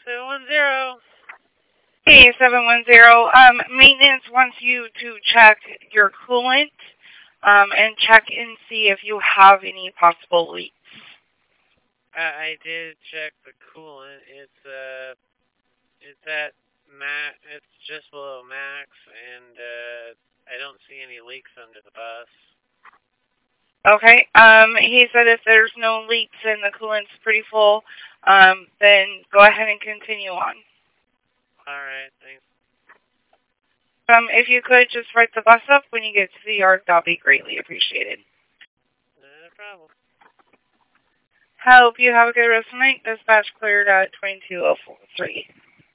710. Hey, 710. Maintenance wants you to check your coolant, and check and see if you have any possible leaks. I did check the coolant. It's at max. It's just below max, and I don't see any leaks under the bus. Okay. He said if there's no leaks and the coolant's pretty full, then go ahead and continue on. All right, thanks. If you could just write the bus up when you get to the yard, that'll be greatly appreciated. No problem. Hope you have a good rest of the night. Dispatch cleared at 22043.